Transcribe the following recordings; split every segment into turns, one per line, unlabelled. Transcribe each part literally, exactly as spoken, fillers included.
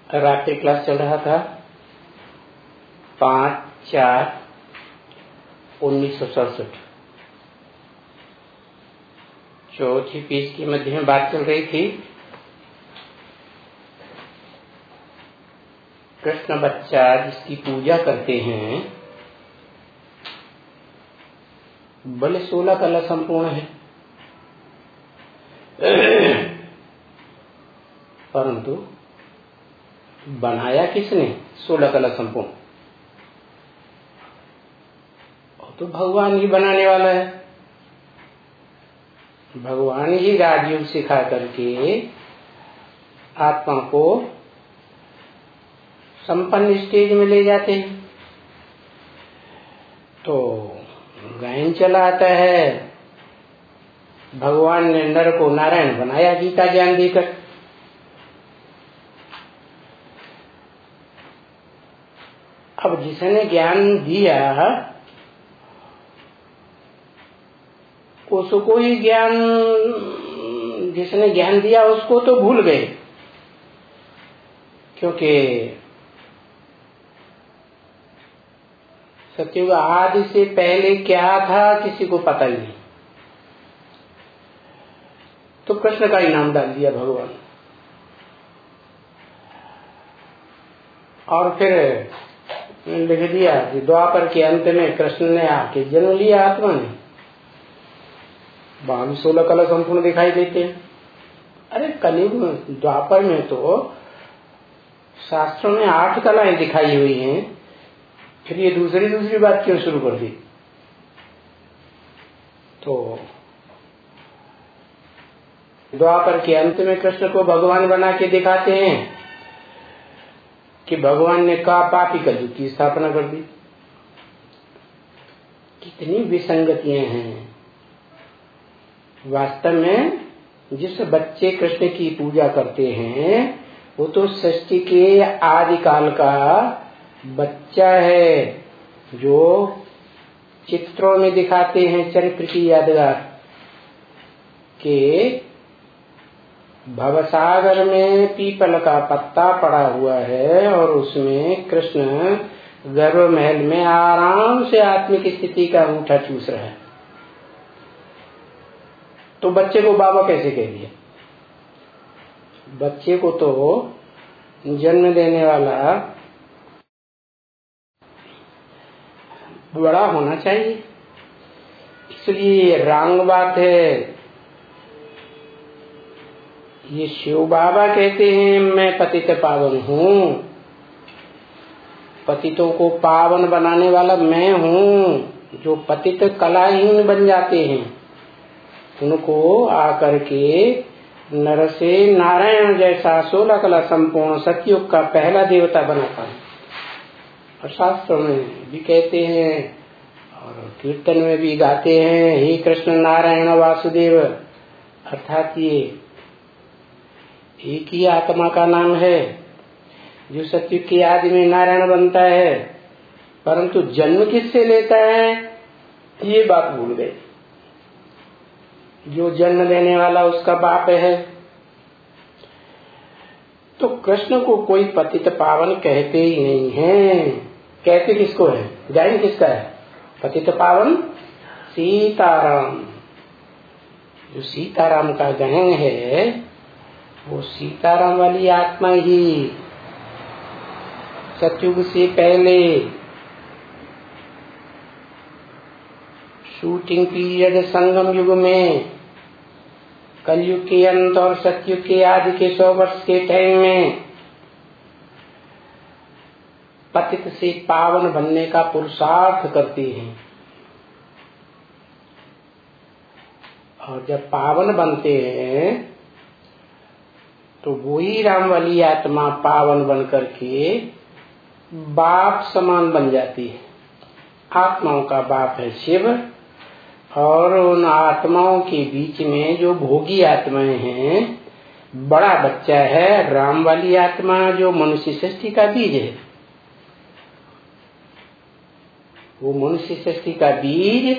रात्रि क्लास चल रहा था पाँच चार उन्नीस सौ सड़सठ। चौथी पेज की मध्य में बात चल रही थी। कृष्ण बच्चा जिसकी पूजा करते हैं भले सोलह कला संपूर्ण है, परंतु बनाया किसने सोलह कला संपूर्ण? तो भगवान ही बनाने वाला है। भगवान ही राजयोग सिखा करके आत्मा को संपन्न स्टेज में ले जाते हैं। तो गायन चला आता है, भगवान ने नर को नारायण बनाया गीता ज्ञान देकर। अब जिसने ज्ञान दिया उसको ही ज्ञान, जिसने ज्ञान दिया उसको तो भूल गए, क्योंकि सत्युग आदि से पहले क्या था किसी को पता ही नहीं। तो कृष्ण का ही नाम डाल दिया भगवान। और फिर लिख दिया कि द्वापर के अंत में कृष्ण ने आके जन्म लिया आत्मा ने। वहां भी सोलह कला संपूर्ण दिखाई देते हैं। अरे कलयुग में, द्वापर में तो शास्त्रों में आठ कलाएं दिखाई हुई हैं, फिर ये दूसरी दूसरी बात क्यों शुरू कर दी? तो द्वापर के अंत में कृष्ण को भगवान बना के दिखाते हैं कि भगवान ने का पापी कलयुग की स्थापना कर दी। कितनी विसंगतियां हैं। वास्तव में जिस बच्चे कृष्ण की पूजा करते हैं वो तो सृष्टि के आदि काल का बच्चा है, जो चित्रों में दिखाते हैं चरित्र की यादगार के भवसागर में पीपल का पत्ता पड़ा हुआ है और उसमें कृष्ण गर्भ महल में आराम से आत्मिक स्थिति का अंगूठा चूस रहा है। तो बच्चे को बाबा कैसे कह दिया? बच्चे को तो जन्म देने वाला बड़ा होना चाहिए। इसलिए रंग बात है। ये शिव बाबा कहते हैं मैं पतित पावन हूँ, पतितों को पावन बनाने वाला मैं हूँ। जो पतित कलाहीन बन जाते हैं उनको आकर के नर से नारायण जैसा सोलह कला संपूर्ण सतयुग का पहला देवता बनाता है। और शास्त्रों में भी कहते हैं और कीर्तन में भी गाते हैं, हे कृष्ण नारायण वासुदेव, अर्थात ये एक ही आत्मा का नाम है जो सतयुग की आदि में नारायण बनता है, परंतु जन्म किससे लेता है ये बात भूल गए। जो जन्म देने वाला उसका बाप है। तो कृष्ण को कोई पतित पावन कहते ही नहीं है। कहते किसको है? गायन किसका है? पतित पावन सीताराम। जो सीताराम का गायन है वो सीताराम वाली आत्मा ही सतयुग से पहले शूटिंग पीरियड संगम युग में, कलयुग के अंत और सतयुग के आदि के सौ वर्ष के टाइम में पतित से पावन बनने का पुरुषार्थ करती हैं। और जब पावन बनते हैं तो वही राम वाली आत्मा पावन बन करके बाप समान बन जाती है। आत्माओं का बाप है शिव, और उन आत्माओं के बीच में जो भोगी आत्माएं हैं, बड़ा बच्चा है राम वाली आत्मा जो मनुष्य सृष्टि का बीज है। वो मनुष्य सृष्टि का बीज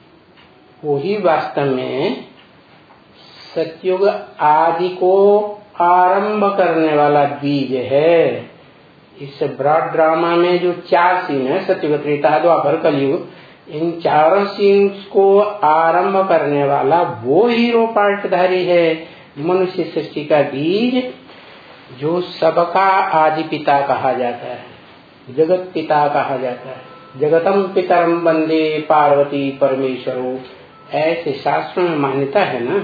वो ही वास्तव में सतयुग आदि को आरंभ करने वाला बीज है। इस ब्रॉड ड्रामा में जो चार सीन है, सत्युग, त्रेता, द्वापर, कलयुग, इन चारों सीन्स को आरंभ करने वाला वो हीरो पार्टधारी है, मनुष्य सृष्टि का बीज, जो सबका आदि पिता कहा जाता है, जगत पिता कहा जाता है। जगतम पितरम वंदे पार्वती परमेश्वरो, ऐसे शास्त्रों में मान्यता है ना।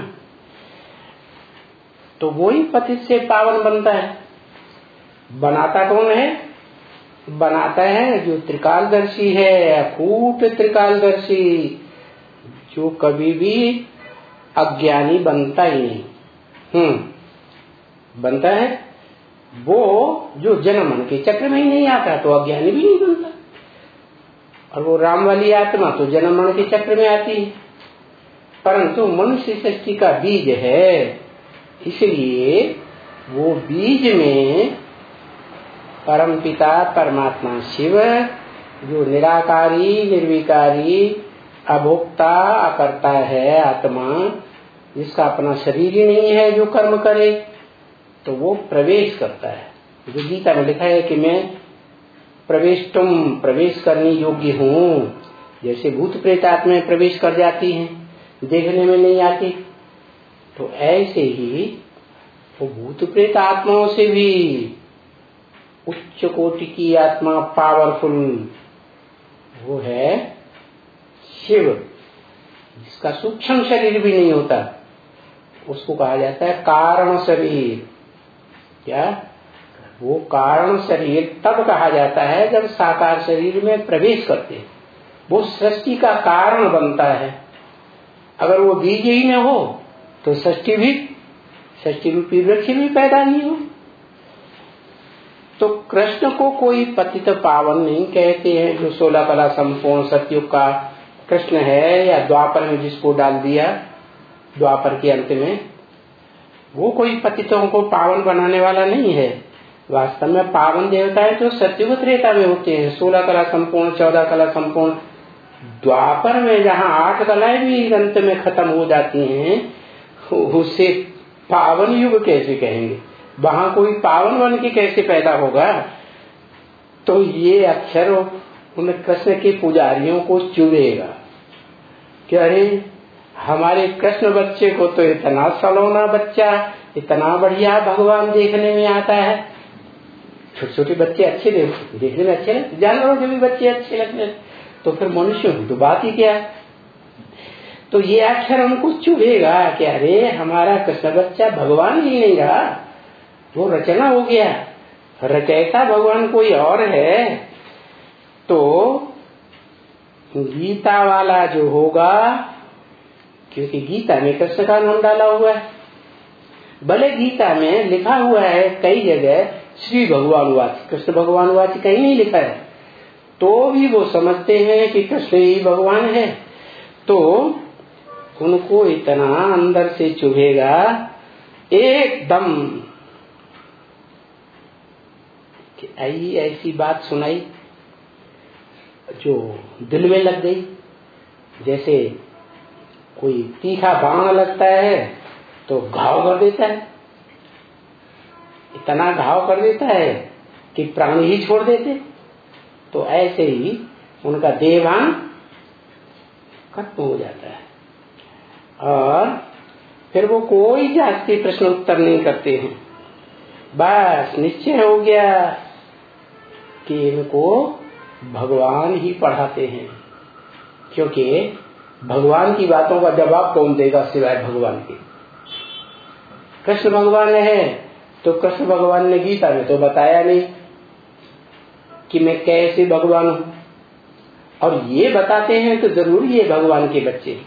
तो वही पतित से पावन बनता है। बनाता कौन है? बनाता है जो त्रिकालदर्शी है, अकूट त्रिकालदर्शी, जो कभी भी अज्ञानी बनता ही नहीं। हम्म बनता है वो जो जन्म मन के चक्र में ही नहीं आता, तो अज्ञानी भी नहीं बनता। और वो राम वाली आत्मा तो जन्म मन के चक्र में आती है, परंतु मनुष्य सृष्टि का बीज है, इसलिए वो बीज में परम पिता परमात्मा शिव, जो निराकारी निर्विकारी अभोक्ता अकर्ता है आत्मा, जिसका अपना शरीर ही नहीं है जो कर्म करे, तो वो प्रवेश करता है। जो गीता में लिखा है कि मैं प्रवेश तुम प्रवेश करने योग्य हूँ, जैसे भूत प्रेत आत्माएं प्रवेश कर जाती हैं, देखने में नहीं आती, तो ऐसे ही वो भूत प्रेत आत्माओं से भी उच्च कोटि की आत्मा पावरफुल वो है शिव, जिसका सूक्ष्म शरीर भी नहीं होता, उसको कहा जाता है कारण शरीर। क्या वो कारण शरीर तब कहा जाता है जब साकार शरीर में प्रवेश करते हैं, वो सृष्टि का कारण बनता है। अगर वो बीज ही न हो तो सृष्टि भी सृष्टि रूपी वृक्ष भी पैदा नहीं हो। तो कृष्ण को कोई पतित पावन नहीं कहते हैं, जो सोलह कला संपूर्ण सतयुग का कृष्ण है, या द्वापर में जिसको डाल दिया द्वापर के अंत में, वो कोई पतितों को पावन बनाने वाला नहीं है। वास्तव में पावन देवताएं तो सतयुग त्रेता में होते हैं, सोलह कला संपूर्ण, चौदह कला संपूर्ण। द्वापर में जहाँ आठ कलाएं भी अंत में खत्म हो जाती हैं, उसे पावन युग कैसे कहेंगे? वहां कोई पावन बन के कैसे पैदा होगा? तो ये अक्षर उन कृष्ण के पुजारियों को चुभेगा कि अरे हमारे कृष्ण बच्चे को तो इतना सलोना बच्चा, इतना बढ़िया भगवान देखने में आता है। छोटे छोटे बच्चे अच्छे देखने में अच्छे लगते, जानवरों के भी बच्चे अच्छे लगते, तो फिर मनुष्य तो बात ही क्या। तो ये अक्षर हमको चुभेगा कि अरे हमारा कृष्ण बच्चा भगवान ही नहीं रहा, वो रचना हो गया, रचयिता भगवान कोई और है। तो गीता वाला जो होगा, क्योंकि गीता में कृष्ण का नाम डाला हुआ है, भले गीता में लिखा हुआ है कई जगह श्री भगवान वाच, कृष्ण भगवान वाच कहीं नहीं लिखा है, तो भी वो समझते हैं कि कृष्ण ही भगवान है। तो उनको इतना अंदर से चुभेगा एकदम कि आई ऐसी बात सुनाई जो दिल में लग गई। जैसे कोई तीखा बाण लगता है तो घाव कर देता है, इतना घाव कर देता है कि प्राण ही छोड़ देते। तो ऐसे ही उनका देवान खत्म हो जाता है, और फिर वो कोई जाति प्रश्न उत्तर नहीं करते हैं। बस निश्चय हो गया कि इनको भगवान ही पढ़ाते हैं, क्योंकि भगवान की बातों का जवाब कौन देगा सिवाय भगवान के। कृष्ण भगवान है तो कृष्ण भगवान ने गीता में तो बताया नहीं कि मैं कैसे भगवान हूं, और ये बताते हैं तो जरूर ये भगवान के बच्चे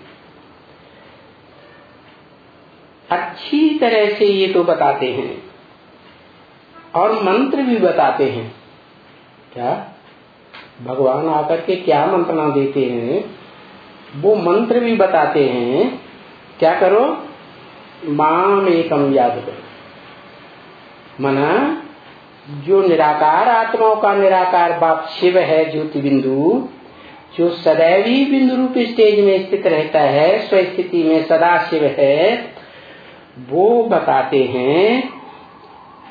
अच्छी तरह से ये तो बताते हैं, और मंत्र भी बताते हैं। क्या भगवान आकर के क्या मंत्रणा देते हैं, वो मंत्र भी बताते हैं। क्या करो? माम एकम याद करो, मना जो निराकार आत्माओं का निराकार बाप शिव है, ज्योति बिंदु, जो सदैव ही बिंदु रूप स्टेज में स्थित रहता है, स्वस्थिति में सदा शिव है, वो बताते हैं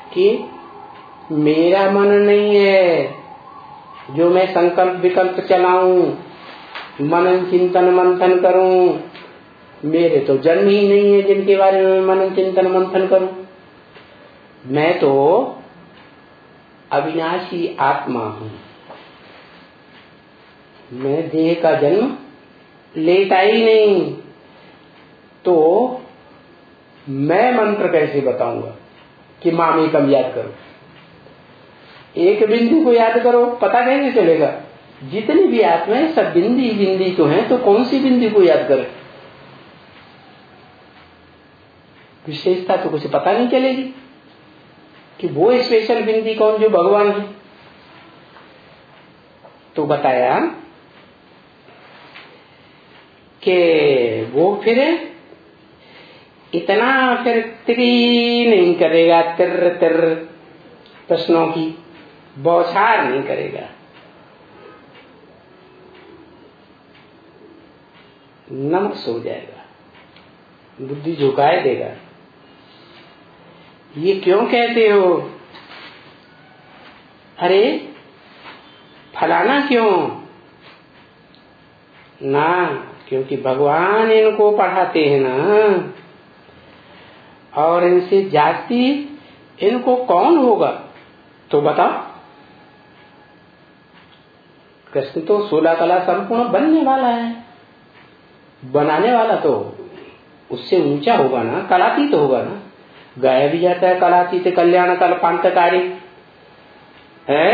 कि मेरा मन नहीं है जो मैं संकल्प विकल्प चलाऊं, मनन चिंतन मंथन करूं, मेरे तो जन्म ही नहीं है जिनके बारे में मनन चिंतन मंथन करूं। मैं तो अविनाशी आत्मा हूं, मैं देह का जन्म लेता ही नहीं, तो मैं मंत्र कैसे बताऊंगा कि मामेकम याद करो, एक बिंदु को याद करो, पता कैसे चलेगा? जितनी भी आत्माएं सब बिंदी बिंदी को हैं, तो कौन सी बिंदी को याद करें? विशेषता तो कुछ पता नहीं चलेगी कि वो स्पेशल बिंदी कौन जो भगवान है। तो बताया कि वो फिर इतना फिर त्री नहीं करेगा, तिर तिर प्रश्नों की बौछार नहीं करेगा, नमस हो जाएगा, बुद्धि झुकाए देगा। ये क्यों कहते हो? अरे फलाना क्यों ना, क्योंकि भगवान इनको पढ़ाते हैं ना, और इनसे जाति इनको कौन होगा? तो बताओ, कृष्ण तो सोलह कला संपूर्ण बनने वाला है, बनाने वाला तो उससे ऊंचा होगा ना, कलातीत होगा ना। गाया भी जाता है कलातीत कल्याण कल्पांतकारी है,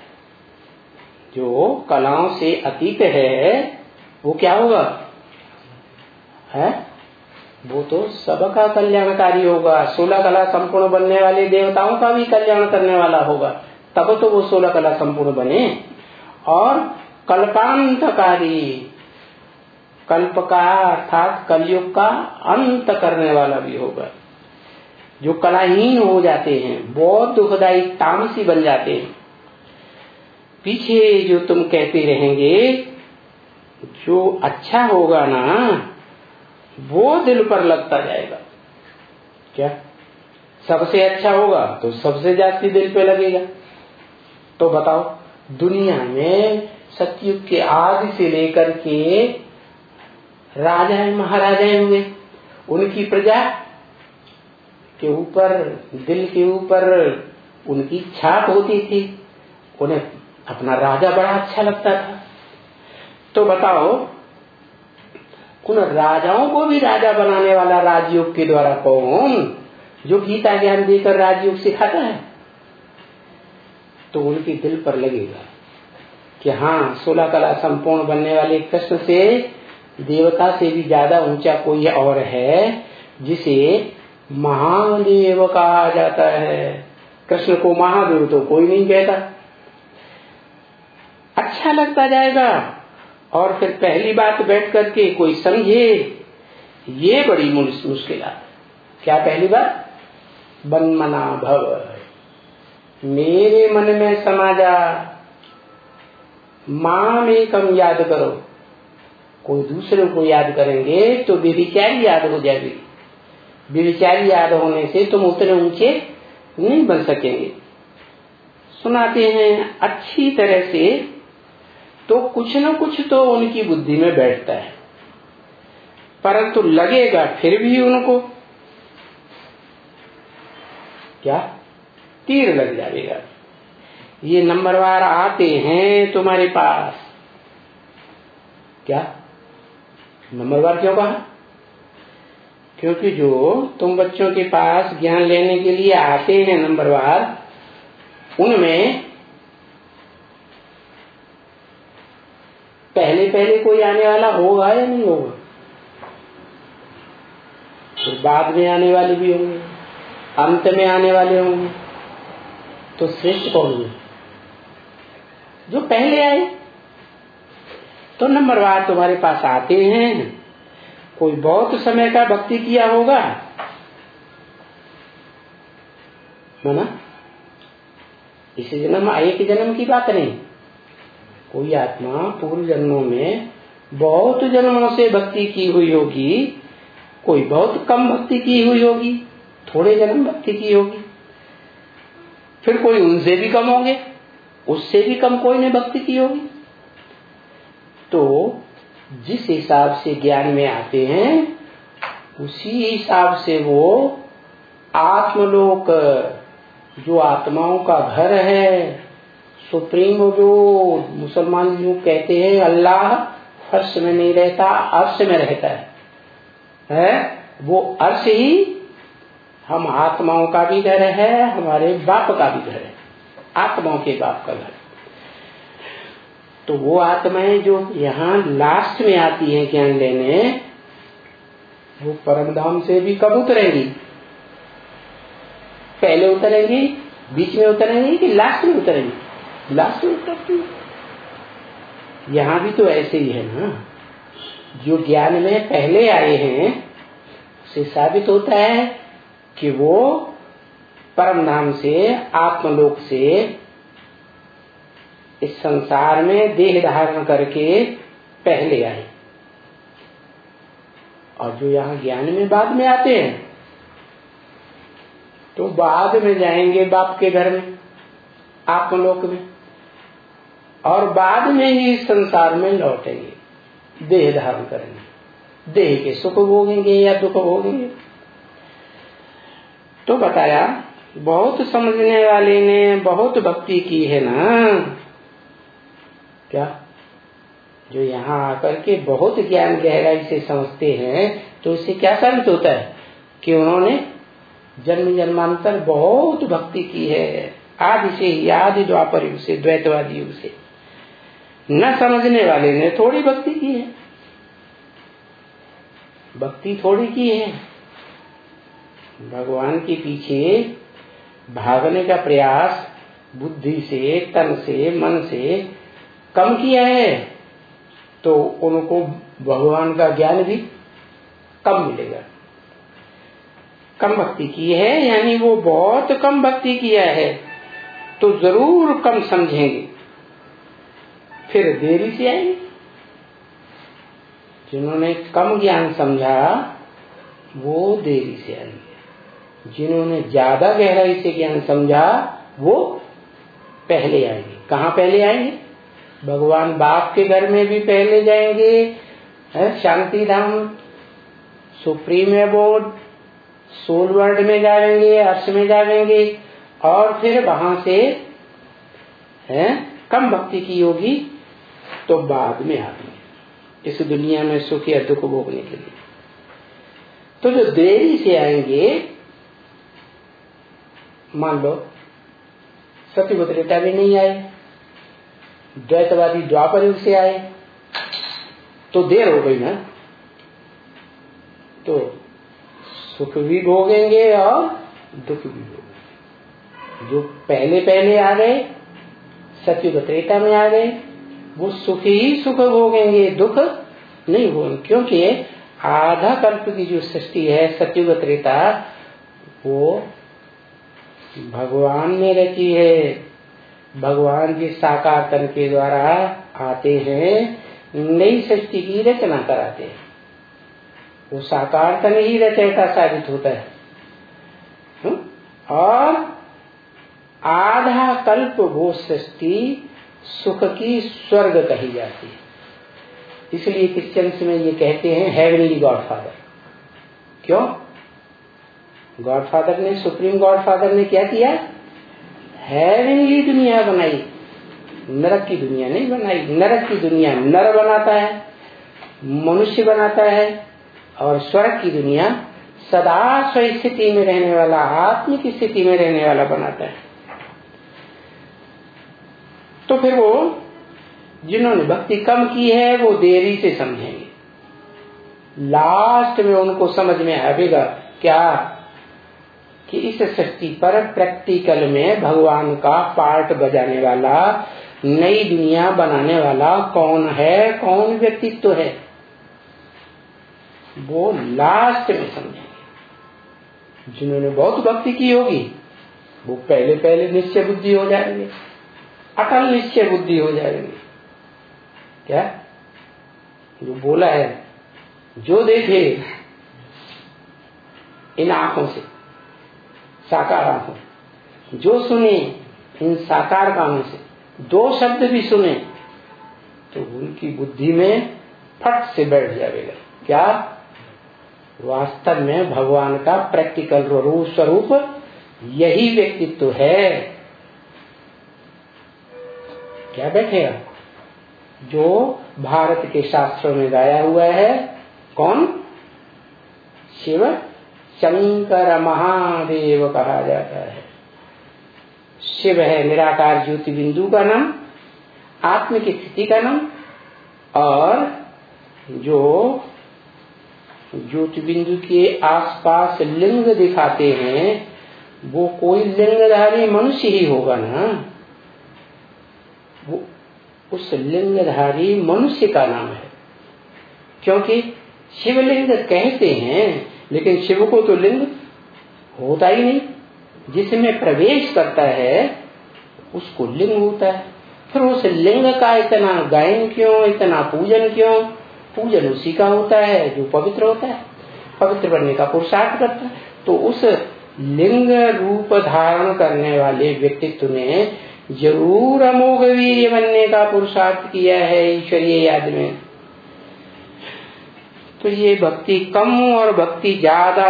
जो कलाओं से अतीत है वो क्या होगा है? वो तो सबका कल्याणकारी होगा। सोलह कला संपूर्ण बनने वाले देवताओं का भी कल्याण करने वाला होगा, तब तो वो सोलह कला संपूर्ण बने। और कल्पांतकारी, कल्प का अर्थात कलयुग का अंत करने वाला भी होगा। जो कलाहीन हो जाते हैं, बहुत दुखदायी तामसी बन जाते हैं, पीछे जो तुम कहते रहेंगे, जो अच्छा होगा ना वो दिल पर लगता जाएगा। क्या सबसे अच्छा होगा तो सबसे जास्ती दिल पे लगेगा। तो बताओ, दुनिया में सतयुग के आदि से लेकर के राजाएं महाराजाएं हुए, उनकी प्रजा के ऊपर, दिल के ऊपर उनकी छाप होती थी, उन्हें अपना राजा बड़ा अच्छा लगता था। तो बताओ, उन राजाओं को भी राजा बनाने वाला राजयोग के द्वारा कौन, जो गीता ज्ञान देकर राजयोग सिखाता है? तो उनके दिल पर लगेगा कि हाँ, सोलह कला संपूर्ण बनने वाले कृष्ण से देवता से भी ज्यादा ऊंचा कोई और है, जिसे महादेव कहा जाता है। कृष्ण को महादेव तो कोई नहीं कहता। अच्छा लगता जाएगा। और फिर पहली बात बैठ करके कोई समझे, ये बड़ी मुश्किल है। क्या पहली बात? बनमना भव, मेरे मन में समा जा, माम एकम याद करो। कोई दूसरे को याद करेंगे तो व्यभिचारी याद हो जाएगी। व्यभिचारी याद होने से तुम उतने ऊंचे नहीं बन सकेंगे। सुनाते हैं अच्छी तरह से तो कुछ न कुछ तो उनकी बुद्धि में बैठता है, परंतु लगेगा फिर भी उनको क्या तीर लग जाएगा। ये नंबरवार आते हैं तुम्हारे पास। क्या नंबरवार क्यों कहा? क्योंकि जो तुम बच्चों के पास ज्ञान लेने के लिए आते हैं नंबरवार, उनमें पहले पहले कोई आने वाला होगा या नहीं होगा? फिर बाद में आने वाले भी होंगे, अंत में आने वाले होंगे। तो श्रेष्ठ कौन है? जो पहले आए। तो नंबरवार तुम्हारे पास आते हैं, कोई बहुत समय का भक्ति किया होगा, है ना? इसी जन्म एक जन्म की बात नहीं। कोई आत्मा पूर्व जन्मों में बहुत जन्मों से भक्ति की हुई होगी, कोई बहुत कम भक्ति की हुई होगी, थोड़े जन्म भक्ति की होगी। फिर कोई उनसे भी कम होंगे, उससे भी कम कोई ने भक्ति की होगी। तो जिस हिसाब से ज्ञान में आते हैं उसी हिसाब से वो आत्मलोक, जो आत्माओं का घर है, सुप्रीम, जो मुसलमान लोग कहते हैं अल्लाह फर्श में नहीं रहता, अर्श में रहता है, है? वो अर्श ही हम आत्माओं का भी घर है, हमारे बाप का भी घर है, आत्माओं के बाप का घर। तो वो आत्माएं जो यहाँ लास्ट में आती हैं ज्ञान लेने, वो परमधाम से भी कब उतरेंगी? पहले उतरेंगी, बीच में उतरेंगी कि लास्ट में उतरेंगी? लास्ट में उतरती। यहाँ भी तो ऐसे ही है ना, जो ज्ञान में पहले आए हैं उससे साबित होता है कि वो परमधाम से, आत्मलोक से इस संसार में देह धारण करके पहले आए, और जो यहाँ ज्ञान में बाद में आते हैं तो बाद में जाएंगे बाप के घर में, आत्मलोक में, और बाद में ही संसार में लौटेंगे, देह धारण करेंगे, देह के सुख भोगेंगे या दुख भोगेंगे। तो बताया बहुत समझने वाले ने बहुत भक्ति की है ना, क्या जो यहाँ आकर के बहुत ज्ञान गहराई से समझते हैं, तो इससे क्या साबित होता है कि उन्होंने जन्म जन्मांतर बहुत भक्ति की है, आदि से ही, आदि द्वापर युग से, द्वैतवादी युग से। न समझने वाले ने थोड़ी भक्ति की है, भक्ति थोड़ी की है, भगवान के पीछे भागने का प्रयास बुद्धि से, तन से, मन से कम किया है, तो उनको भगवान का ज्ञान भी कम मिलेगा। कम भक्ति की है यानी वो बहुत कम भक्ति किया है, तो जरूर कम समझेंगे, फिर देरी से आएंगे। जिन्होंने कम ज्ञान समझा वो देरी से आएंगे, जिन्होंने ज्यादा गहराई से ज्ञान समझा वो पहले आएंगे। कहाँ पहले आएंगे? भगवान बाप के घर में भी पहले जाएंगे, Shanti Dham, supreme abode, soul world में जाएंगे, अर्श में जाएंगे, और फिर वहां से है कम भक्ति की होगी तो बाद में आएंगे इस दुनिया में सुख या दुख भोगने के लिए। तो जो देरी से आएंगे, मान लो सत्ययुग त्रेता भी नहीं आए, द्वैतवादी द्वापर युग से आए, तो देर हो गई ना, तो सुख भी भोगेंगे और दुख भी भोगेंगे। जो पहले पहले आ गए, सत्ययुग त्रेता में आ गए, वो सुख ही सुख भोगेंगे, दुख नहीं भोगेंगे, क्योंकि आधा कल्प की जो सृष्टि है सत्ययुग त्रेता, वो भगवान ने रची है। भगवान जी साकार तन के द्वारा आते हैं, नई सृष्टि की रचना कराते हैं, वो साकार तन ही रचयिता साबित होता है। हुँ? और आधा कल्प वो सृष्टि सुख की स्वर्ग कही जाती है। इसलिए क्रिश्चियंस में ये कहते हैं हेवनली गॉडफादर। क्यों? गॉडफादर ने, सुप्रीम गॉडफादर ने क्या किया? हेवनली दुनिया बनाई, नरक की दुनिया नहीं बनाई। नरक की दुनिया नर बनाता है, मनुष्य बनाता है, और स्वर्ग की दुनिया सदा स्थिति में रहने वाला, आत्मिक स्थिति में रहने वाला बनाता है। तो फिर वो जिन्होंने भक्ति कम की है वो देरी से समझेंगे, लास्ट में उनको समझ में आएगा क्या कि इस सृष्टि पर प्रैक्टिकल में भगवान का पार्ट बजाने वाला, नई दुनिया बनाने वाला कौन है, कौन व्यक्तित्व है, वो लास्ट में समझेंगे। जिन्होंने बहुत भक्ति की होगी वो पहले पहले निश्चय बुद्धि हो जाएंगे, अटल निश्चय बुद्धि हो जाएंगे। क्या जो बोला है, जो देखे इन आंखों से, साकार आंखों, जो सुने इन साकार कानों से, दो शब्द भी सुने तो उनकी बुद्धि में फट से बैठ जाएगा क्या वास्तव में भगवान का प्रैक्टिकल रूप स्वरूप यही व्यक्तित्व है। क्या बैठेगा? जो भारत के शास्त्रों में गाया हुआ है, कौन? शिव शंकर महादेव कहा जाता है। शिव है निराकार ज्योति बिंदु का नाम, आत्म की स्थिति का नाम, और जो ज्योति बिंदु के आसपास लिंग दिखाते हैं वो कोई लिंगधारी मनुष्य ही होगा ना, वो उस लिंगधारी मनुष्य का नाम है। क्योंकि शिवलिंग कहते हैं लेकिन शिव को तो लिंग होता ही नहीं, जिसमें प्रवेश करता है उसको लिंग होता है। फिर उस लिंग का इतना गायन क्यों, इतना पूजन क्यों? पूजन उसी का होता है जो पवित्र होता है, पवित्र बनने का पुरुषार्थ करता है। तो उस लिंग रूप धारण करने वाले व्यक्तित्व ने जरूर अमोघ वीर्य बनने का पुरुषार्थ किया है ईश्वरीय याद में। तो ये भक्ति कम और भक्ति ज्यादा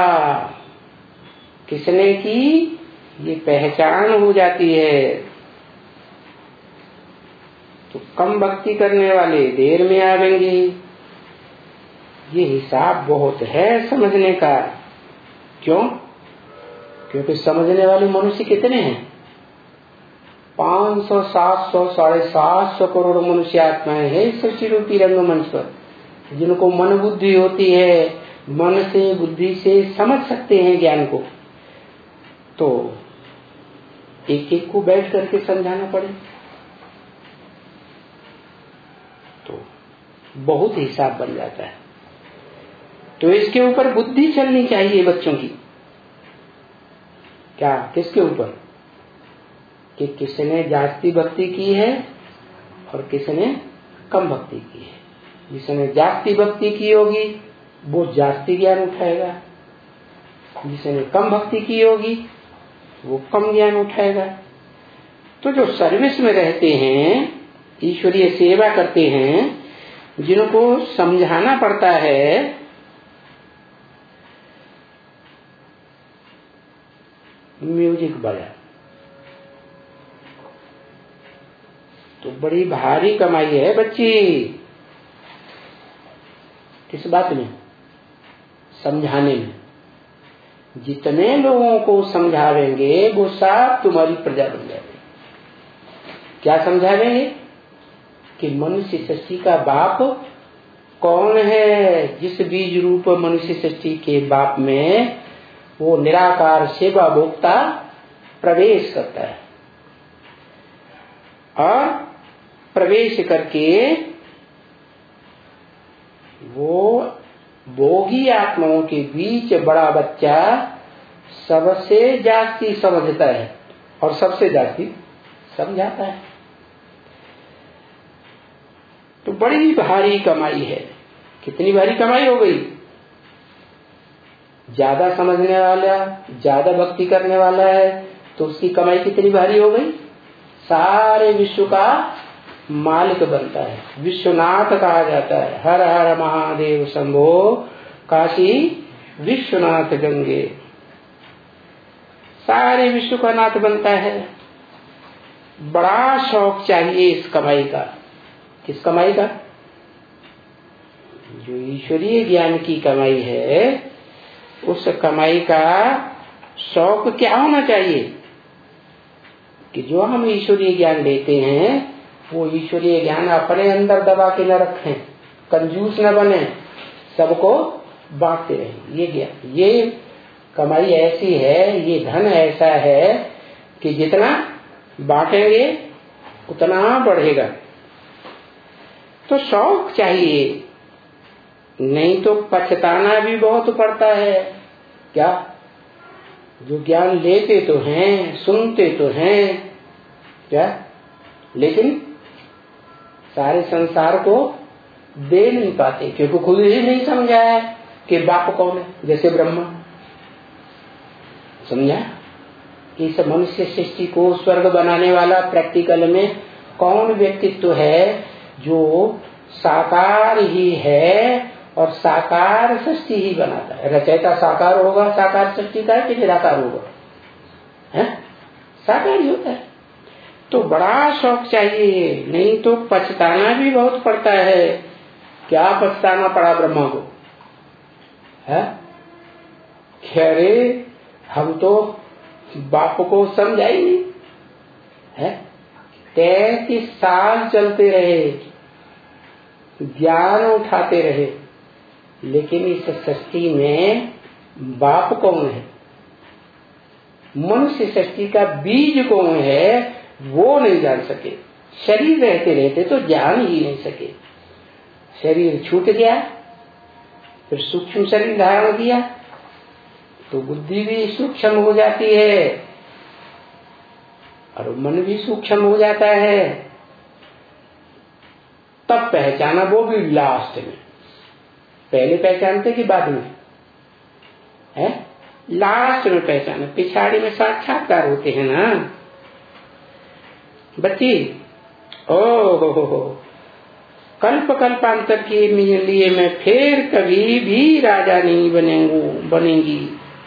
किसने की, ये पहचान हो जाती है। तो कम भक्ति करने वाले देर में आवेंगे। ये हिसाब बहुत है समझने का। क्यों? क्योंकि समझने वाले मनुष्य कितने हैं? पांच सौ सात सौ साढ़े सात सौ करोड़ मनुष्य आत्माएं हैं सृष्टि रूपी रंगमंच पर, जिनको मन बुद्धि होती है, मन से बुद्धि से समझ सकते हैं ज्ञान को। तो एक एक को बैठ करके समझाना पड़े तो बहुत हिसाब बन जाता है। तो इसके ऊपर बुद्धि चलनी चाहिए बच्चों की। क्या? किसके ऊपर? कि किसने जास्ती भक्ति की है और किसने कम भक्ति की है। जिसने जास्ती भक्ति की होगी वो जास्ती ज्ञान उठाएगा, जिसने कम भक्ति की होगी वो कम ज्ञान उठाएगा। तो जो सर्विस में रहते हैं, ईश्वरीय सेवा करते हैं, जिनको समझाना पड़ता है, म्यूजिक बजा तो बड़ी भारी कमाई है बच्ची। किस बात में? समझाने में। जितने लोगों को समझावेंगे वो सब तुम्हारी प्रजा बन जाएगी। क्या समझावेंगे? कि मनुष्य सृष्टि का बाप कौन है। जिस बीज रूप मनुष्य सृष्टि के बाप में वो निराकार सेवा भोक्ता प्रवेश करता है, और प्रवेश करके वो भोगी आत्माओं के बीच बड़ा बच्चा सबसे जास्ती समझता है और सबसे जास्ती समझाता है। तो बड़ी भारी कमाई है। कितनी भारी कमाई हो गई? ज्यादा समझने वाला, ज्यादा भक्ति करने वाला है तो उसकी कमाई कितनी भारी हो गई? सारे विश्व का मालिक बनता है, विश्वनाथ कहा जाता है। हर हर महादेव शंभो काशी विश्वनाथ गंगे। सारे विश्व का नाथ बनता है। बड़ा शौक चाहिए इस कमाई का। किस कमाई का? जो ईश्वरीय ज्ञान की कमाई है, उस कमाई का शौक क्या होना चाहिए? कि जो हम ईश्वरीय ज्ञान लेते हैं वो ईश्वरीय ज्ञान अपने अंदर दबा के न रखें, कंजूस न बने, सबको बांटते रहें। ये ज्ञान, ये कमाई ऐसी है, ये धन ऐसा है कि जितना बांटेंगे उतना बढ़ेगा। तो शौक चाहिए, नहीं तो पछताना भी बहुत पड़ता है। क्या? जो ज्ञान लेते तो हैं, सुनते तो हैं, क्या, लेकिन सारे संसार को दे नहीं पाते क्योंकि खुद ही नहीं समझा है कि बाप कौन है। जैसे ब्रह्मा समझा, इस मनुष्य सृष्टि को स्वर्ग बनाने वाला प्रैक्टिकल में कौन व्यक्तित्व है जो साकार ही है और साकार सृष्टि ही बनाता है। रचयिता साकार होगा, साकार सृष्टि का है कि निराकार होगा? है साकार ही होता है। तो बड़ा शौक चाहिए, नहीं तो पछताना भी बहुत पड़ता है। क्या पछताना पड़ा ब्रह्मा को? है अरे हम तो बाप को समझा ही नहीं है। तैतीस साल चलते रहे, ज्ञान उठाते रहे, लेकिन इस सृष्टि में बाप कौन है, मनुष्य सृष्टि का बीज कौन है, वो नहीं जान सके। शरीर रहते रहते तो जान ही नहीं सके। शरीर छूट गया, फिर सूक्ष्म शरीर धारण किया तो बुद्धि भी सूक्ष्म हो जाती है और मन भी सूक्ष्म हो जाता है। तब पहचाना, वो भी लास्ट में। पहले पहचानते कि बाद में? है लास्ट में पहचाना। पिछाड़ी में साक्षात्कार होते हैं ना बच्ची। ओ हो हो हो कल्प कल्पांतर के लिए मैं फिर कभी भी राजा नहीं बनेंगी बनेंगी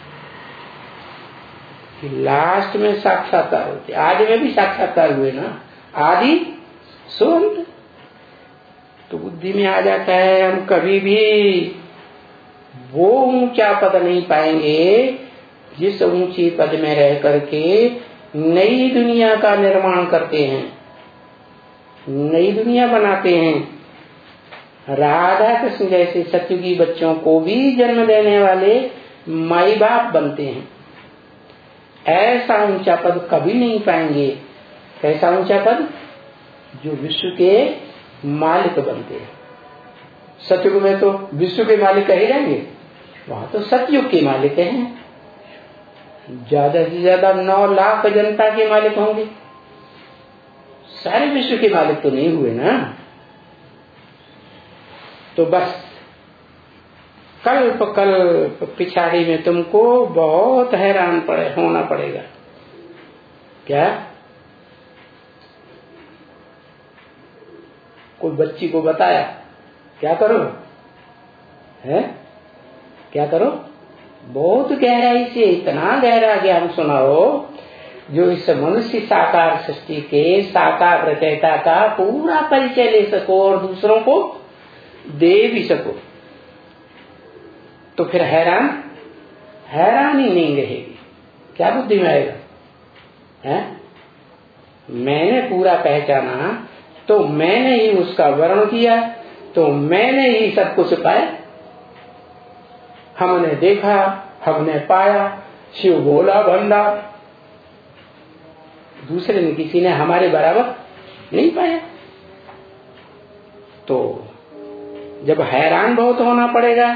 लास्ट में साक्षात्कार होते। आदि में भी साक्षात्कार हुए ना, आदि सोंत। तो बुद्धि में आ जाता है हम कभी भी वो ऊंचा पद नहीं पाएंगे जिस ऊंची पद में रह करके नई दुनिया का निर्माण करते हैं, नई दुनिया बनाते हैं। राधा कृष्ण जैसे सतयुगी बच्चों को भी जन्म देने वाले माई बाप बनते हैं। ऐसा ऊंचा पद कभी नहीं पाएंगे। कैसा ऊंचा पद? जो विश्व के मालिक बनते हैं। सतयुग में तो विश्व के मालिक ही रहेंगे, वहां तो सतयुग के मालिक हैं। ज्यादा से ज्यादा नौ लाख जनता के मालिक होंगे, सारे विश्व के मालिक तो नहीं हुए ना। तो बस कल्प कल्प पिछाड़ी में तुमको बहुत हैरान पड़े होना पड़ेगा। क्या कोई बच्ची को बताया क्या करो है, क्या करो? बहुत गहराई से इतना गहरा ज्ञान सुनाओ जो इस मनुष्य साकार सृष्टि के साकार रचयिता का पूरा परिचय ले सको और दूसरों को दे भी सको। तो फिर हैरान हैरान ही नहीं रहेगी। क्या बुद्धि में आएगा? है मैंने पूरा पहचाना तो मैंने ही उसका वर्णन किया, तो मैंने ही सब कुछ पाया। हमने देखा, हमने पाया, शिव बोला भंडा। दूसरे ने किसी ने हमारे बराबर नहीं पाया। तो जब हैरान बहुत होना पड़ेगा,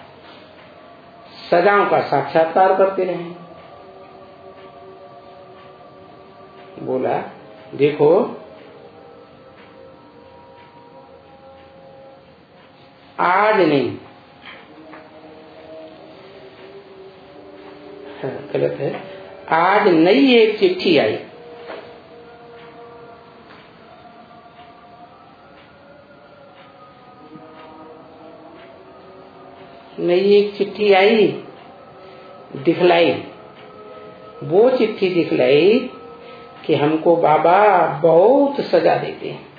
सजाओं का साक्षात्कार करते रहें। बोला देखो आज नहीं, गलत है, आज नई एक चिट्ठी आई। नई एक चिट्ठी आई, दिखलाई। वो चिट्ठी दिखलाई कि हमको बाबा बहुत सजा देते हैं,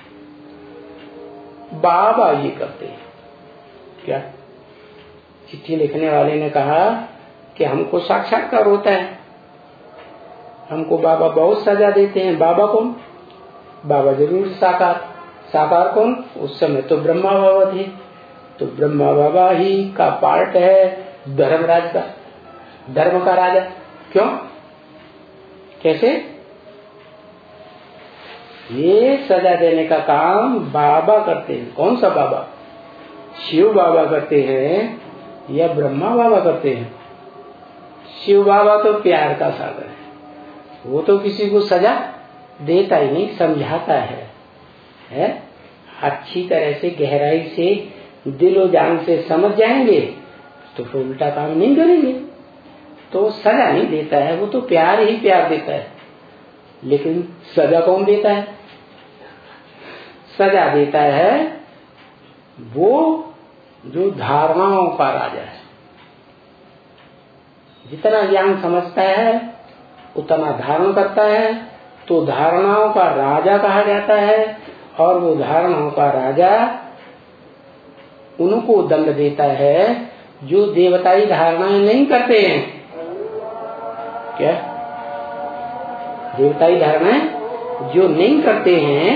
बाबा ये करते हैं। क्या? चिट्ठी लिखने वाले ने कहा कि हमको साक्षात्कार होता है, हमको बाबा बहुत सजा देते हैं। बाबा कौन? बाबा जरूर साकार। साकार कौन? उस समय तो ब्रह्मा बाबा थे, तो ब्रह्मा बाबा ही का पार्ट है धर्मराज का, धर्म का राजा। क्यों? कैसे? ये सजा देने का काम बाबा करते हैं। कौन सा बाबा? शिव बाबा करते हैं या ब्रह्मा बाबा करते हैं? शिव बाबा तो प्यार का सागर है, वो तो किसी को सजा देता ही नहीं, समझाता है, है? अच्छी तरह से गहराई से दिलो जान से समझ जाएंगे तो फिर उल्टा काम नहीं करेंगे। तो सजा नहीं देता है, वो तो प्यार ही प्यार देता है। लेकिन सजा कौन देता है? सजा देता है वो जो धारणाओं का राजा है। जितना ज्ञान समझता है उतना धारण करता है, तो धारणाओं का राजा कहा जाता है। और वो धारणाओं का राजा उनको दंड देता है जो देवताई धारणाएं नहीं करते हैं। क्या? देवताई धारणाएं जो नहीं करते हैं,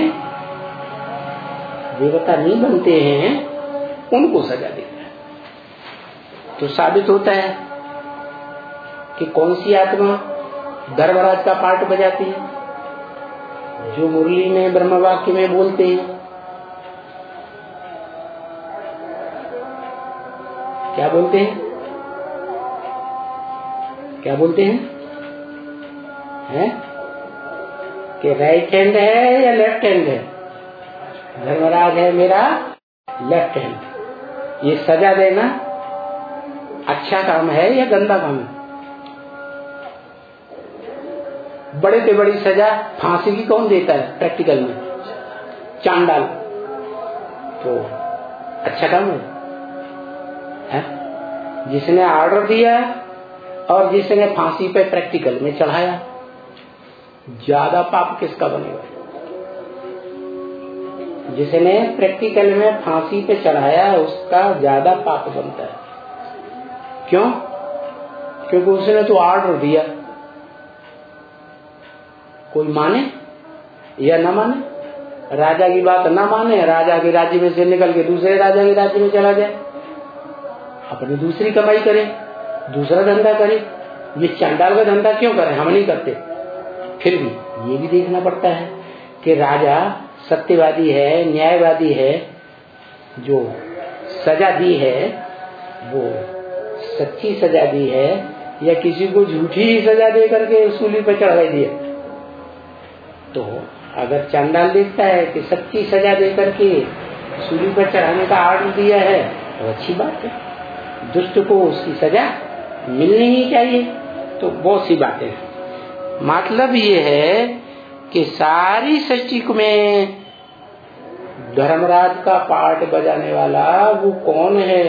देवता नहीं बनते हैं, उनको सजा देता है। तो साबित होता है कि कौन सी आत्मा धर्मराज का पार्ट बजाती है? जो मुरली में ब्रह्म वाक्य में बोलते हैं। क्या बोलते हैं? क्या बोलते हैं? हैं? कि राइट हैंड है या लेफ्ट हैंड है? धर्मराज है मेरा लेफ्ट हैंड। ये सजा देना अच्छा काम है या गंदा काम है? बड़े से बड़ी सजा फांसी की कौन देता है प्रैक्टिकल में? चांडाल। तो अच्छा काम है, है? जिसने ऑर्डर दिया और जिसने फांसी पे प्रैक्टिकल में चढ़ाया, ज्यादा पाप किसका बनेगा? जिसने प्रैक्टिकल में फांसी पे चढ़ाया उसका ज्यादा पाप बनता है। क्यों? क्योंकि उसने तो ऑर्डर दिया। कोई माने या न माने, राजा की बात न माने, राजा के राज्य में से निकल के दूसरे राजा के राज्य में चला जाए, अपनी दूसरी कमाई करे, दूसरा धंधा करे। ये चंडाल का धंधा क्यों करे? हम नहीं करते। फिर भी ये भी देखना पड़ता है कि राजा सत्यवादी है, न्यायवादी है, जो सजा दी है वो सच्ची सजा दी है या किसी को झूठी ही सजा दे करके सूली पर चढ़ाई दिया। तो अगर चांडाल देखता है कि सच्ची सजा दे करके सूली पर चढ़ाने का आर्डर दिया है तो अच्छी बात है, दुष्ट को उसकी सजा मिलनी ही चाहिए। तो बहुत सी बातें हैं। मतलब ये है कि सारी सृष्टि में धर्मराज का पार्ट बजाने वाला वो कौन है?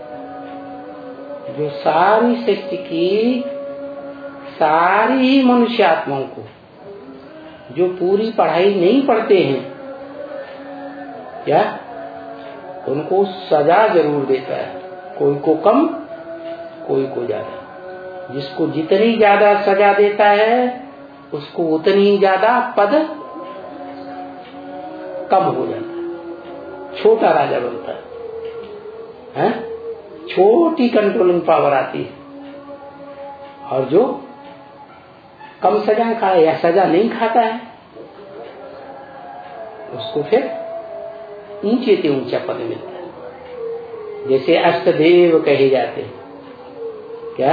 जो सारी सृष्टि की सारी मनुष्य आत्माओं को, जो पूरी पढ़ाई नहीं पढ़ते हैं, क्या उनको सजा जरूर देता है। कोई को कम, कोई को ज्यादा। जिसको जितनी ज्यादा सजा देता है उसको उतनी ज्यादा पद कम हो जाता है, छोटा राजा बनता है, हैं? छोटी कंट्रोलिंग पावर आती है। और जो कम सजा खाए या सजा नहीं खाता है उसको फिर ऊंचे से ऊंचा पद मिलता है। जैसे अष्टदेव कहे जाते हैं। क्या?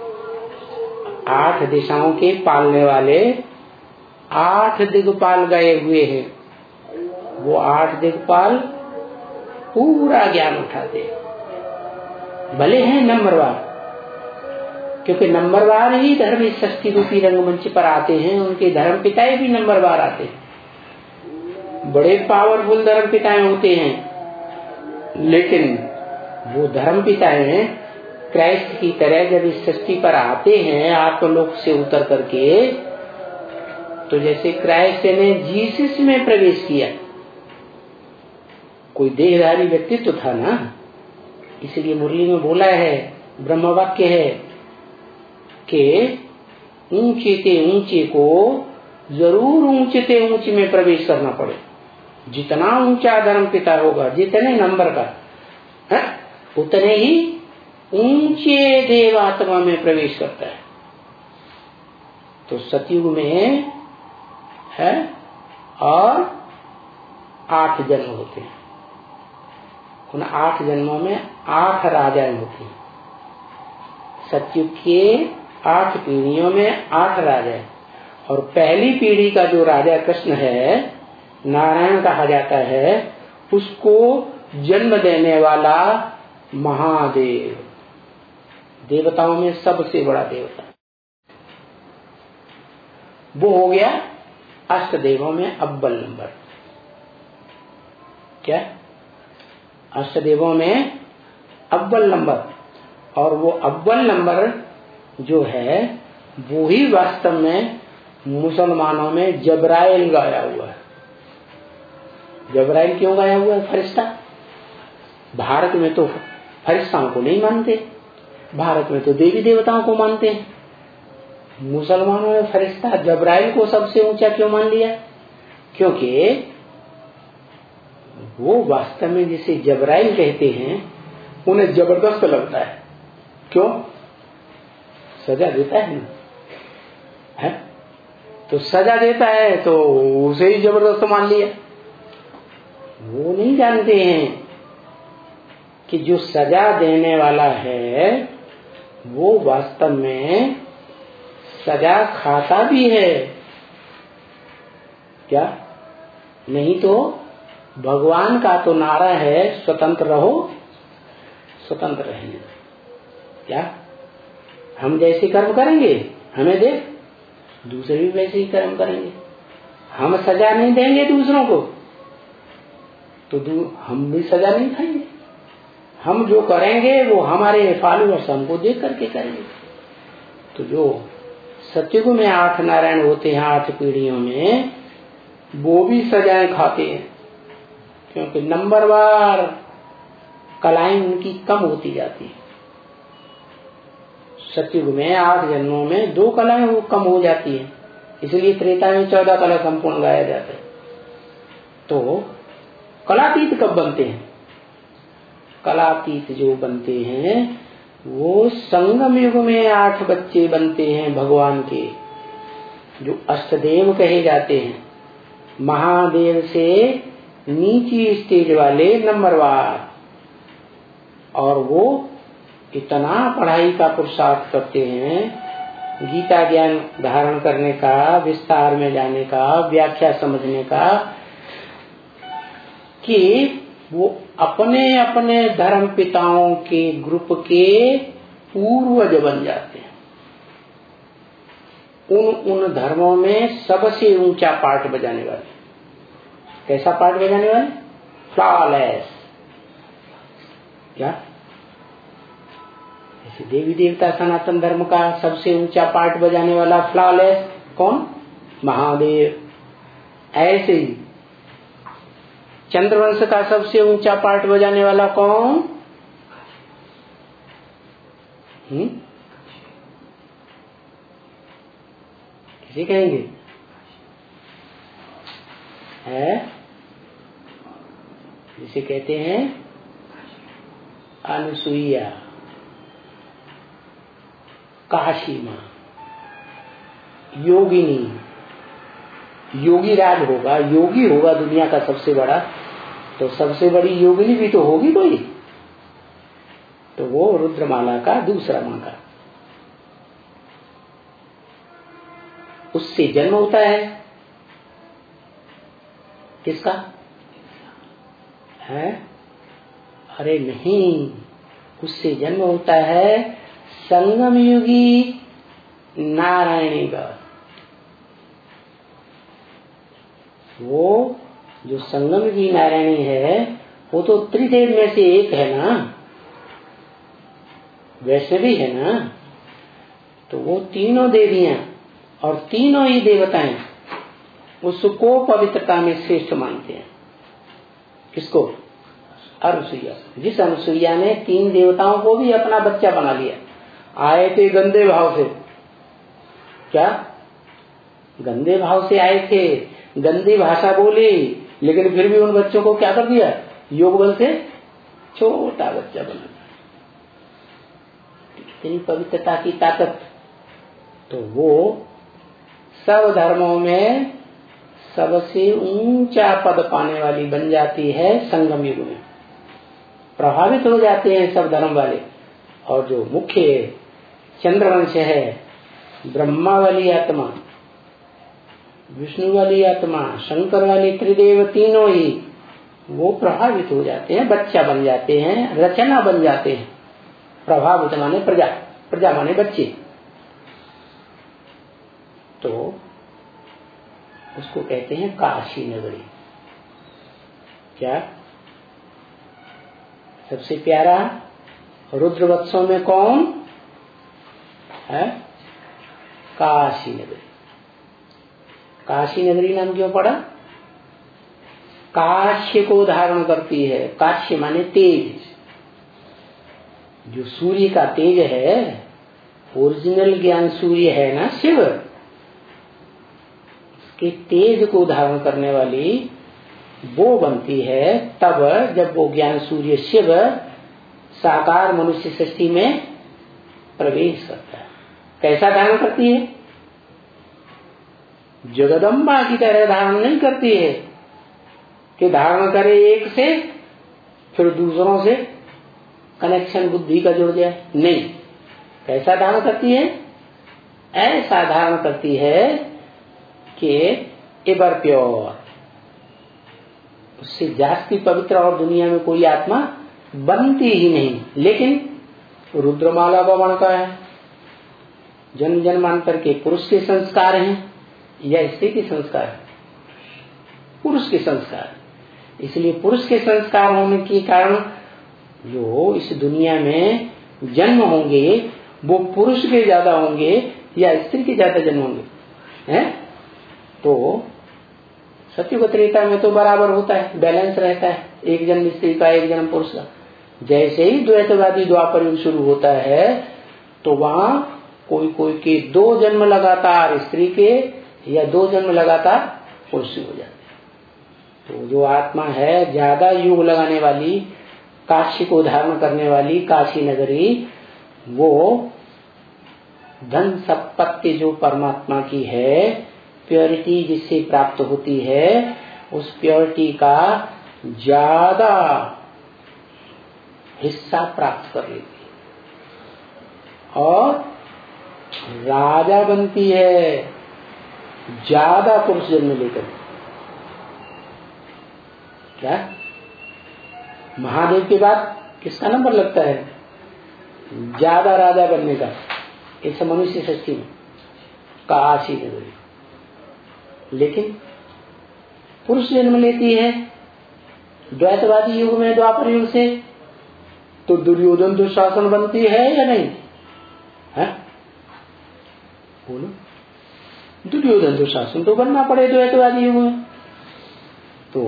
आठ दिशाओं के पालने वाले आठ दिग्पाल गए हुए हैं। वो आठ दिग्पाल पूरा ज्ञान उठाते हैं। भले हैं नंबरवार, क्योंकि नंबरवार ही धर्म षष्ठी रूपी रंगमंच पर आते हैं। उनके धर्म पिताएं भी नंबरवार आते हैं। बड़े पावरफुल धर्म पिताएं होते हैं, लेकिन वो धर्म पिताएं क्राइस्ट की तरह जब इस सृष्टि पर आते हैं आत्मलोक से उतर करके, तो जैसे क्राइस्ट ने जीसस में प्रवेश किया, कोई देहधारी व्यक्तित्व तो था ना। इसलिए मुरली में बोला है, ब्रह्म वाक्य है कि ऊंचे ते ऊंचे को जरूर ऊंचे ते ऊंचे में प्रवेश करना पड़े। जितना ऊंचा धर्म पिता होगा, जितने नंबर का है, उतने ही ऊंचे देव आत्मा में प्रवेश करता है। तो सतयुग में है और आठ जन्म होते हैं। उन आठ जन्मों में आठ राजाएं होती हैं। सतयुग के आठ पीढ़ियों में आठ राजाएं, और पहली पीढ़ी का जो राजा कृष्ण है, नारायण कहा जाता है, उसको जन्म देने वाला महादेव, देवताओं में सबसे बड़ा देवता, वो हो गया अष्ट देवों में अव्वल नंबर। क्या? अष्ट देवों में अव्वल नंबर। और वो अव्वल नंबर जो है वो ही वास्तव में मुसलमानों में जबराइल गाया हुआ है। जबराइल क्यों गाया हुआ है? फरिश्ता। भारत में तो फरिश्ताओं को नहीं मानते, भारत में तो देवी देवताओं को मानते हैं। मुसलमानों ने फरिश्ता जबराइल को सबसे ऊंचा क्यों मान लिया? क्योंकि वो वास्तव में जिसे जबराइल कहते हैं उन्हें जबरदस्त लगता है। क्यों? सजा देता है ना, है? तो सजा देता है तो उसे ही जबरदस्त मान लिया। वो नहीं जानते हैं कि जो सजा देने वाला है वो वास्तव में सजा खाता भी है। क्या? नहीं तो भगवान का तो नारा है स्वतंत्र रहो स्वतंत्र रहेंगे। क्या? हम जैसे कर्म करेंगे हमें देख दूसरे भी वैसे ही कर्म करेंगे। हम सजा नहीं देंगे दूसरों को तो हम भी सजा नहीं खाएंगे। हम जो करेंगे वो हमारे फॉलोअर्स हमको देख करके करेंगे। तो जो सतयुग में आठ नारायण होते हैं आठ पीढ़ियों में, वो भी सजाएं खाते हैं, क्योंकि नंबरवार कलाएं उनकी कम होती जाती है। सतयुग में आठ जन्मों में दो कलाएं वो कम हो जाती है, इसलिए त्रेता में चौदह कला संपूर्ण गाया जाता है। तो कलातीत कब बनते हैं? कलातीत जो बनते हैं वो संगम युग में आठ बच्चे बनते हैं भगवान के, जो अष्टदेव कहे जाते हैं। महादेव से नीची स्टेज वाले नंबरवार, और वो इतना पढ़ाई का पुरुषार्थ करते हैं, गीता ज्ञान धारण करने का, विस्तार में जाने का, व्याख्या समझने का, कि वो अपने अपने धर्म पिताओं के ग्रुप के पूर्वज बन जाते हैं। उन उन धर्मों में सबसे ऊंचा पाठ बजाने वाले। कैसा पाठ बजाने वाले? फ्लॉलेस। क्या? जैसे देवी देवता सनातन धर्म का सबसे ऊंचा पाठ बजाने वाला फ्लॉलेस कौन? महादेव। ऐसे ही चंद्रवंश का सबसे ऊंचा पाठ बजाने वाला कौन? हम्म किसे कहेंगे? है जिसे कहते हैं अनुसुईया, काशी मां, योगिनी। योगी राज होगा, योगी होगा दुनिया का सबसे बड़ा, तो सबसे बड़ी योगिनी भी तो होगी कोई, तो वो रुद्रमाला का दूसरा मांगा। उससे जन्म होता है किसका? है? अरे नहीं, उससे जन्म होता है संगम युगी नारायणी का। वो जो संगम की नारायणी है वो तो त्रिदेव में से एक है ना, वैष्णवी है ना। तो वो तीनों देवियां और तीनों ही देवताएं उसको पवित्रता में श्रेष्ठ मानते हैं। किसको? अनुसुईया। जिस अनुसुईया ने तीन देवताओं को भी अपना बच्चा बना लिया। आए थे गंदे भाव से। क्या? गंदे भाव से आए थे, गंदी भाषा बोली, लेकिन फिर भी उन बच्चों को क्या कर दिया? योग बल से छोटा बच्चा बना। इतनी पवित्रता की ताकत। तो वो सब धर्मों में सबसे ऊंचा पद पाने वाली बन जाती है संगम युग में। प्रभावित हो जाते हैं सब धर्म वाले। और जो मुख्य चंद्रवंश है, ब्रह्मा वाली आत्मा, विष्णु वाली आत्मा, शंकर वाली त्रिदेव, तीनों ही वो प्रभावित हो जाते हैं, बच्चा बन जाते हैं, रचना बन जाते हैं। प्रभावित माने प्रजा, प्रजा माने बच्चे, तो उसको कहते हैं काशी नगरी। क्या सबसे प्यारा रुद्रवत्सों में कौन है? काशी नगरी। काशी नगरी नाम क्यों पड़ा? काश्य को धारण करती है। काश्य माने तेज। जो सूर्य का तेज है, ओरिजिनल ज्ञान सूर्य है ना शिव, उसके तेज को धारण करने वाली वो बनती है तब जब वो ज्ञान सूर्य शिव साकार मनुष्य सृष्टि में प्रवेश करता है। कैसा धारण करती है? जगदम्बा की तरह धारण नहीं करती है कि धारण करे एक से फिर दूसरों से कनेक्शन बुद्धि का जुड़ जाए। नहीं, कैसा धारण करती है? ऐसा धारण करती है कि एवर प्योर, उससे जास्ती पवित्र और दुनिया में कोई आत्मा बनती ही नहीं। लेकिन रुद्रमाला भवन का है, जन्म जन्मांतर के पुरुष के संस्कार हैं या स्त्री के संस्कार है? पुरुष के संस्कार। इसलिए पुरुष के संस्कार होने के कारण जो इस दुनिया में जन्म होंगे वो पुरुष के ज्यादा होंगे या स्त्री के ज्यादा जन्म होंगे? हैं? तो सत्युग त्रेता में तो बराबर होता है, बैलेंस रहता है, एक जन्म स्त्री का एक जन्म पुरुष का। जैसे ही द्वैतवादी द्वापर युग शुरू होता है तो वहां कोई कोई के दो जन्म लगातार स्त्री के या दो जन्म लगातार पुरुष हो जाते हैं। तो जो आत्मा है ज्यादा युग लगाने वाली, काशी को धारण करने वाली काशी नगरी, वो धन संपत्ति जो परमात्मा की है, प्योरिटी जिससे प्राप्त होती है, उस प्योरिटी का ज्यादा हिस्सा प्राप्त कर लेती है और राजा बनती है ज्यादा पुरुष जन्म लेकर। क्या महादेव के बाद किसका नंबर लगता है ज्यादा राजा बनने का इस मनुष्य सृष्टि में? काशी नगरी। लेकिन पुरुष जन्म लेती है द्वैतवादी युग में, द्वापर युग से, तो दुर्योधन दुशासन बनती है या नहीं है? बोलो, दुर्योधन दुशासन तो बनना पड़े द्वैतवादी युग में। तो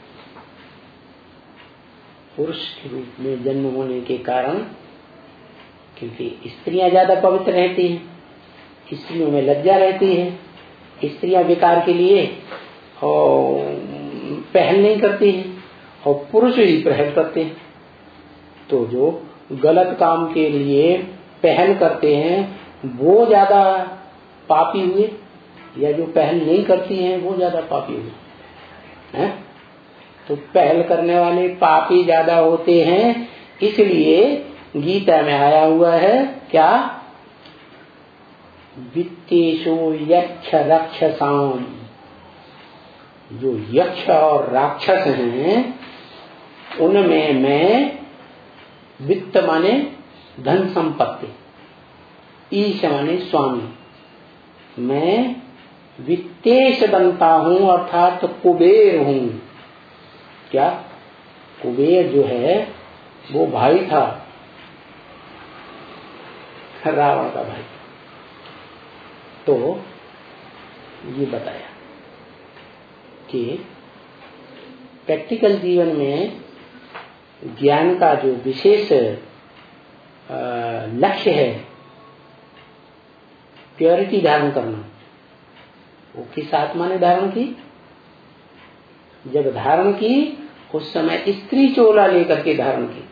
पुरुष के रूप में जन्म होने के कारण, क्योंकि स्त्रियां ज्यादा पवित्र रहती हैं, स्त्रियों में लज्जा रहती है, स्त्रियां विकार के लिए और पहल नहीं करती हैं और पुरुष ही पहल करते हैं। तो जो गलत काम के लिए पहल करते हैं वो ज्यादा पापी हुए, या जो पहल नहीं करती हैं वो ज्यादा पापी हुए हैं? तो पहल करने वाले पापी ज्यादा होते हैं। इसलिए गीता में आया हुआ है क्या? वित्तेषु यक्ष राक्षसाम। जो यक्ष और राक्षस हैं उनमें मैं, वित्त माने धन संपत्ति, ईश माने स्वामी, मैं वित्तेश बनता हूं अर्थात तो कुबेर हूं। क्या? कुबेर जो है वो भाई था रावण का भाई। तो ये बताया कि प्रैक्टिकल जीवन में ज्ञान का जो विशेष लक्ष्य है प्योरिटी धारण करना, वो किस आत्मा ने धारण की? जब धारण की उस समय स्त्री चोला लेकर के धारण की।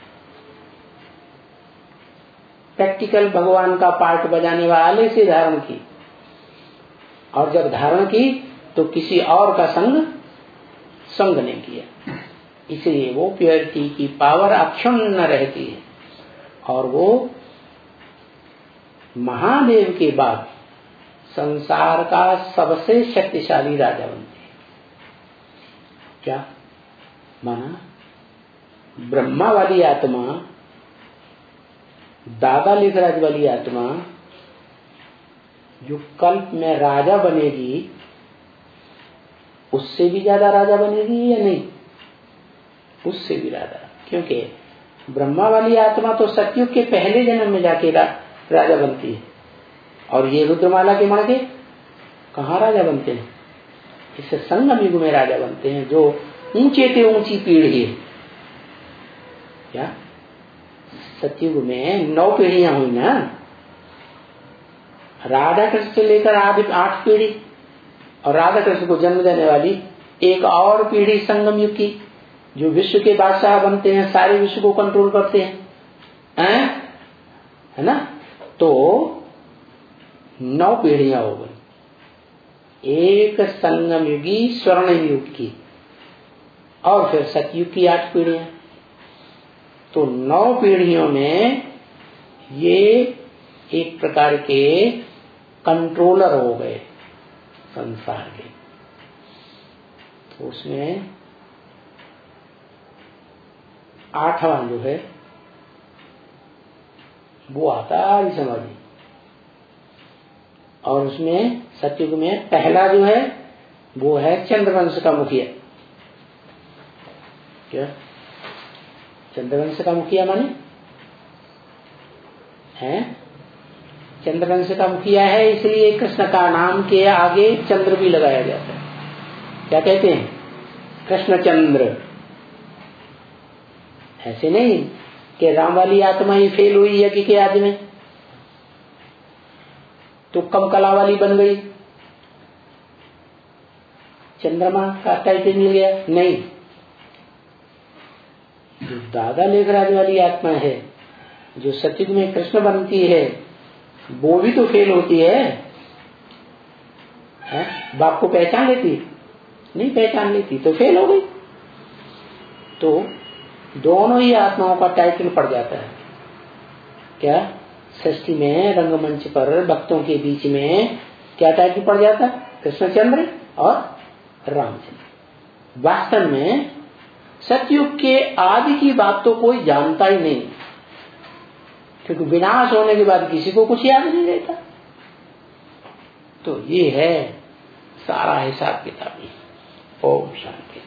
प्रैक्टिकल भगवान का पार्ट बजाने वाले से धारण की, और जब धारण की तो किसी और का संग संग नहीं किया। इसलिए वो प्योरिटी की पावर अक्षुण्ण रहती है और वो महादेव के बाद संसार का सबसे शक्तिशाली राजा बनती है। क्या माना? ब्रह्मा वाली आत्मा दादा लेखराज वाली आत्मा जो कल्प में राजा बनेगी उससे भी ज्यादा राजा बनेगी या नहीं? उससे भी ज्यादा, क्योंकि ब्रह्मा वाली आत्मा तो सतयुग के पहले जन्म में जाके रा, राजा बनती है, और ये रुद्रमाला के मण के कहाँ राजा बनते हैं? इससे संगम युग में राजा बनते हैं, जो ऊंचे से ऊंची पीढ़ी है। क्या सतयुग में नौ पीढ़ियां हुई ना, राधा कृष्ण से लेकर आदि आठ पीढ़ी, और राधा कृष्ण को जन्म देने वाली एक और पीढ़ी संगम युग की, जो विश्व के बादशाह बनते हैं, सारे विश्व को कंट्रोल करते हैं, हैं? है ना? तो नौ पीढ़ियां हो गई, एक संगम युगी स्वर्ण युग की, और फिर सतयुग की आठ पीढ़ियां। तो नौ पीढ़ियों में ये एक प्रकार के कंट्रोलर हो गए संसार के। तो उसमें आठवां जो है वो आता है समाधि, और उसमें सतयुग में पहला जो है वो है चंद्रवंश का मुखिया। क्या चंद्रवंश का मुखिया माने है? चंद्रवंश का मुखिया है, इसलिए कृष्ण का नाम के आगे चंद्र भी लगाया जाता है। क्या कहते हैं? कृष्ण चंद्र। ऐसे नहीं कि राम वाली आत्मा ही फेल हुई यज्ञ के आदि में तो कम कला वाली बन गई, चंद्रमा का टाइटल मिल गया। नहीं, जो दादा लेखराज वाली आत्मा है, जो सतयुग में कृष्ण बनती है, वो भी तो फेल होती है, है? बाप को पहचान लेती? नहीं पहचान लेती, तो फेल हो गई। तो दोनों ही आत्माओं का टाइटल पड़ जाता है। क्या सृष्टि में रंगमंच पर भक्तों के बीच में क्या टाइटल पड़ जाता है? कृष्णचंद्र और रामचंद्र। वास्तव में सतयुग के आदि की बात तो कोई जानता ही नहीं, क्योंकि विनाश होने के बाद किसी को कुछ याद नहीं रहता। तो ये है सारा हिसाब किताब। ओम शांति।